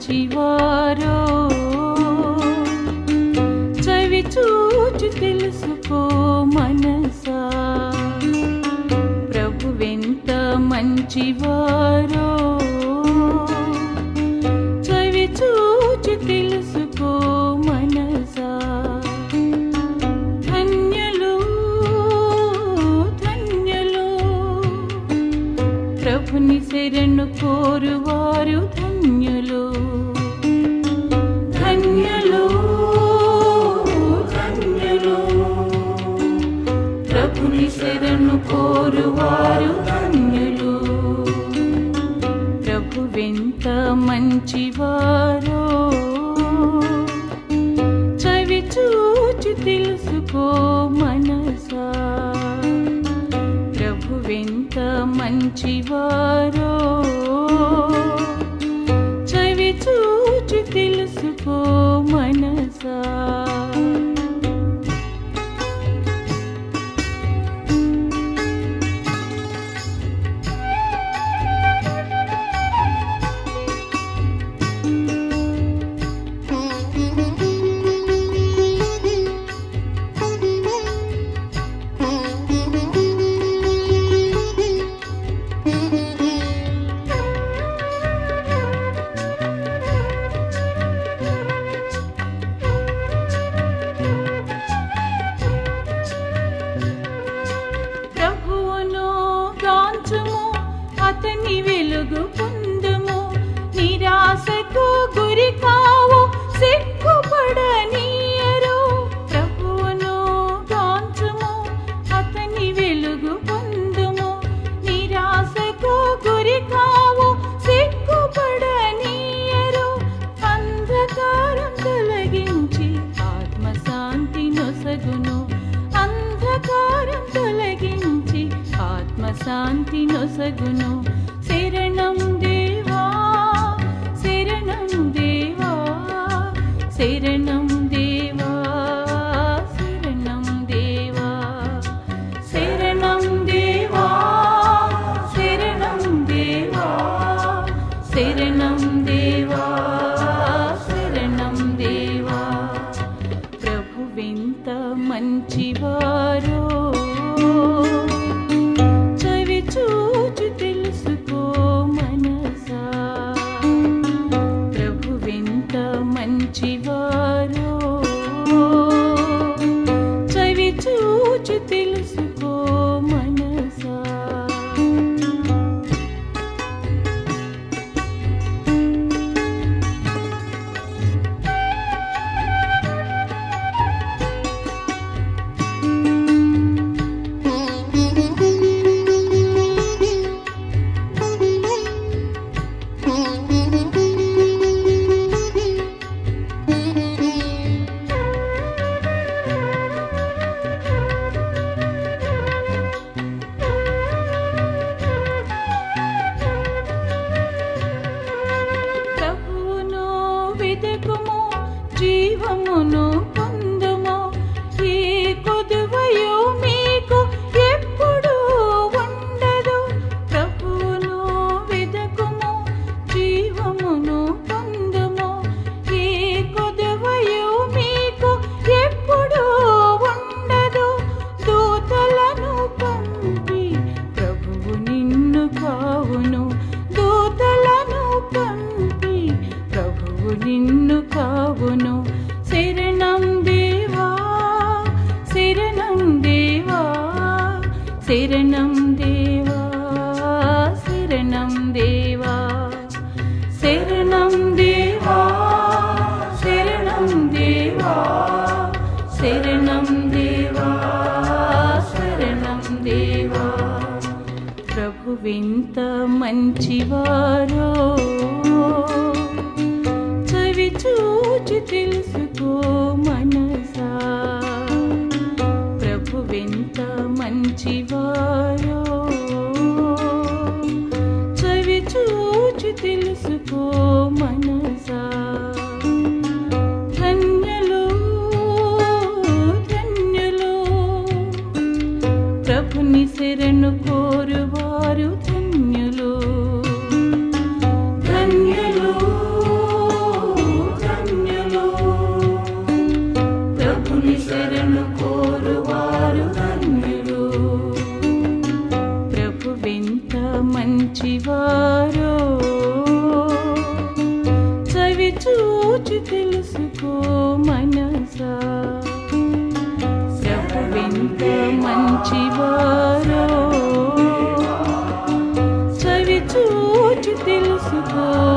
మంచివారో చవి చూచి తెలుసుకో మనసా. ప్రభువెంత మంచివారో చవి చూచి తెలుసుకో మనసా. ధన్యులు ధన్యులు ప్రభుని శరణు కోరువారు ధన్యులు. ధన్యులు ధన్యులు ప్రభుని శరణు కోరువారు ధన్యులు. ప్రభువెంత మంచివారో చవి చూచి తెలుసుకో మనసా. ప్రభువెంత మంచివారో చవి చూచి తెలుసుకో మనసా. అతని వెలుగు పొందుము, నిరాశకు గురి కావు, సిగ్గుపడనీయరు. ప్రభువును గాంచుము, అతని వెలుగు పొందుము, నిరాశకు గురి కావు, సిగ్గుపడనీయరు. అంధకారం తొలగించి ఆత్మశాంతి నొసగును, అంధకారం తొలగించి ఆత్మశాంతి నొసగును. శరణం దేవా శరణం దేవా శరణం దేవా శరణం దేవా శరణం దేవా శరణం దేవా శరణం దేవా శరణం దేవా. ప్రభువెంత మంచివారో చవి చూచి తెలుసుకో మనసా. ప్రభువెంత మంచివారో చవి చూచి తెలుసుకో మనసా. వెదకుము, జీవమును పొందుము, ఏ కొదువయో మీకు ఎప్పుడు ఉండదు. ప్రభువును వెదకుము, జీవమును పొందుము, ఏ కొదువయో మీకు ఎప్పుడు ఉండదు. దూతలను పంపి ప్రభువు నిన్ను కావును, దూతలను పంపి ప్రభువు నిన్ను కావును. శరణం దేవా శరణం దేవా శరణం దేవా శరణం దేవా శరణం దేవా శరణం దేవా శరణం దేవా శరణం దేవా. ప్రభువెంత మంచివారో చవి చూచి తెలుసుకో మనసా. ప్రభువెంత మంచివారో చవి చూచి తెలుసుకో మనసా. ధన్యులు ధన్యులు ప్రభుని శరణు కోరువారు ధన్యులు. ధన్యులు మంచివారో చవి చూచి తెలుసుకో మనసా ప్రభువెంత మంచివారో చవి చూచి తెలుసుకో